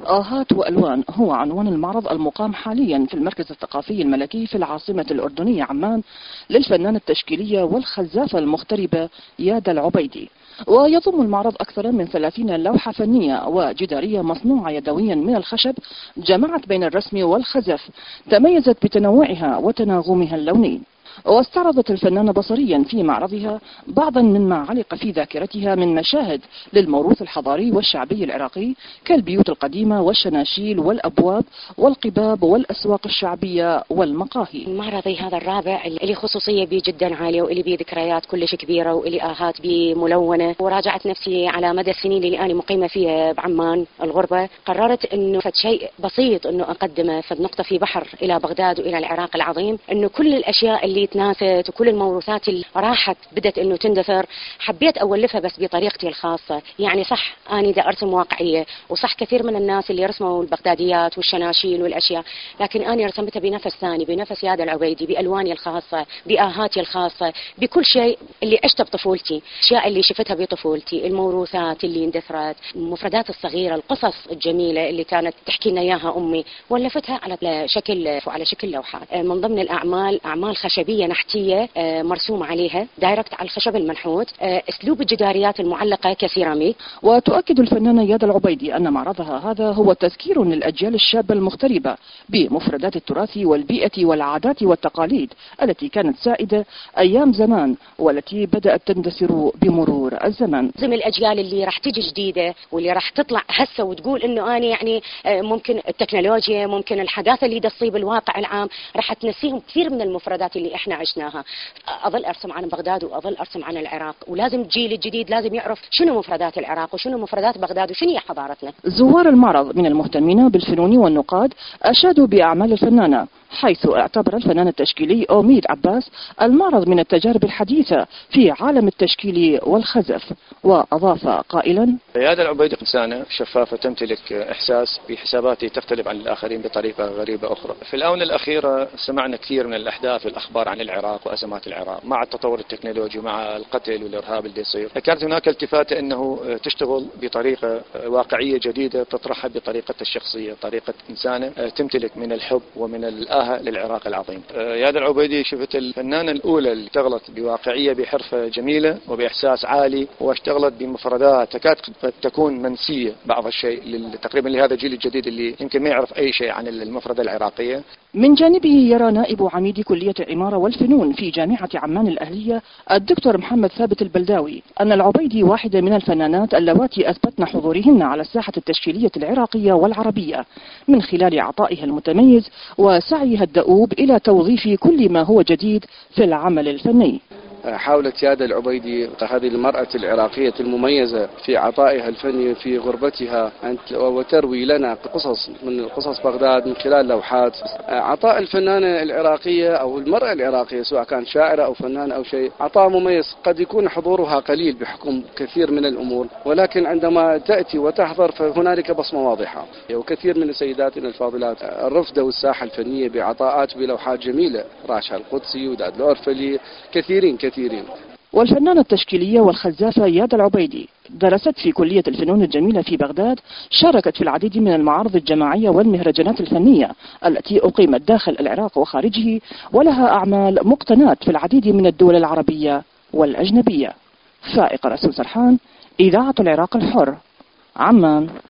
آهات وألوان هو عنوان المعرض المقام حاليا في المركز الثقافي الملكي في العاصمة الأردنية عمان للفنانة التشكيلية والخزافة المغتربة يادا العبيدي. ويضم المعرض أكثر من 30 لوحة فنية وجدارية مصنوعة يدويا من الخشب جمعت بين الرسم والخزف، تميزت بتنوعها وتناغمها اللوني. واستعرضت الفنانة بصريا في معرضها بعضا مما علق في ذاكرتها من مشاهد للموروث الحضاري والشعبي العراقي كالبيوت القديمة والشناشيل والأبواب والقباب والأسواق الشعبية والمقاهي. معرضي هذا الرابع اللي خصوصية بي جدا عالية واللي بي ذكريات كلش كبيرة واللي آهات بي ملونة، وراجعت نفسي على مدى السنين اللي أنا مقيمة فيها بعمان الغربة. قررت إنه فد شيء بسيط إنه أقدمه فد نقطة في بحر إلى بغداد وإلى العراق العظيم، إنه كل الأشياء اللي تناست وكل الموروثات اللي راحت بدت انه تندثر حبيت اولفها بس بطريقتي الخاصه. يعني صح اني دا ارسم واقعيه، وصح كثير من الناس اللي رسموا البغداديات والشناشيل والاشياء، لكن اني رسمتها بنفس ثاني، بنفس يادا العبيدي، بالواني الخاصه، باهاتي الخاصه، بكل شيء اللي عشته بطفولتي، الاشياء اللي شفتها بطفولتي، الموروثات اللي اندثرت، المفردات الصغيره، القصص الجميله اللي كانت تحكي لنا اياها امي، ولفتها على شكل لوحات. من ضمن الاعمال اعمال خشبيه نحتيه مرسوم عليها دايركت على الخشب المنحوت، اسلوب الجداريات المعلقه كسيراميك. وتؤكد الفنانه يادا العبيدي ان معرضها هذا هو تذكير للاجيال الشابه المغتربه بمفردات التراث والبيئه والعادات والتقاليد التي كانت سائده ايام زمان والتي بدات تندثر بمرور الزمن. ضمن الاجيال اللي راح تجي جديده واللي راح تطلع هسه وتقول انه انا يعني ممكن التكنولوجيا، ممكن الحداثه اللي تصيب الواقع العام راح تنسيهم كثير من المفردات اللي احنا عشناها. اظل ارسم عن بغداد واظل ارسم عن العراق، ولازم الجيل الجديد لازم يعرف شنو مفردات العراق وشنو مفردات بغداد وشنو هي حضارتنا. زوار المعرض من المهتمين بالفنون والنقاد اشادوا باعمال الفنانه، حيث اعتبر الفنان التشكيلي أميد عباس المعرض من التجارب الحديثة في عالم التشكيل والخزف، وأضاف قائلا: يادا العبيدي إنسانة شفافة تمتلك إحساس بحساباتي تختلف عن الآخرين بطريقة غريبة أخرى. في الآونة الأخيرة سمعنا كثير من الأحداث والأخبار عن العراق وأزمات العراق مع التطور التكنولوجي ومع القتل والإرهاب اللي يصير. كانت هناك التفاتة أنه تشتغل بطريقة واقعية جديدة تطرحها بطريقتها الشخصية، طريقة إنسانة تمتلك من الحب ومن للعراق العظيم. يادا العبيدي شفت الفنانة الأولى اللي اشتغلت بواقعية بحرفة جميلة وبإحساس عالي، واشتغلت بمفردات تكاد تكون منسية بعض الشيء تقريبا لهذا الجيل الجديد اللي يمكن ما يعرف أي شيء عن المفردة العراقية. من جانبه يرى نائب عميد كلية العمارة والفنون في جامعة عمان الأهلية الدكتور محمد ثابت البلداوي أن العبيدي واحدة من الفنانات اللواتي أثبتن حضورهن على الساحة التشكيلية العراقية والعربية من خلال عطائها المتميز وسعيها الدؤوب إلى توظيف كل ما هو جديد في العمل الفني. حاولت يادا العبيدي هذه المرأة العراقية المميزة في عطائها الفني في غربتها وتروي لنا قصص من قصص بغداد من خلال لوحات. عطاء الفنانة العراقية أو المرأة العراقية سواء كان شاعرة أو فنانة أو شيء عطاء مميز، قد يكون حضورها قليل بحكم كثير من الأمور، ولكن عندما تأتي وتحضر فهنالك بصمة واضحة. وكثير من سيداتنا الفاضلات رفدوا الساحة الفنية بعطاءات بلوحات جميلة، راشا القدسي وداد الأورفلي، كثيرين. والفنانة التشكيلية والخزافة يادا العبيدي درست في كلية الفنون الجميلة في بغداد، شاركت في العديد من المعارض الجماعية والمهرجانات الفنية التي أقيمت داخل العراق وخارجه، ولها أعمال مقتنات في العديد من الدول العربية والأجنبية. فائق رسول سرحان، إذاعة العراق الحر، عمان.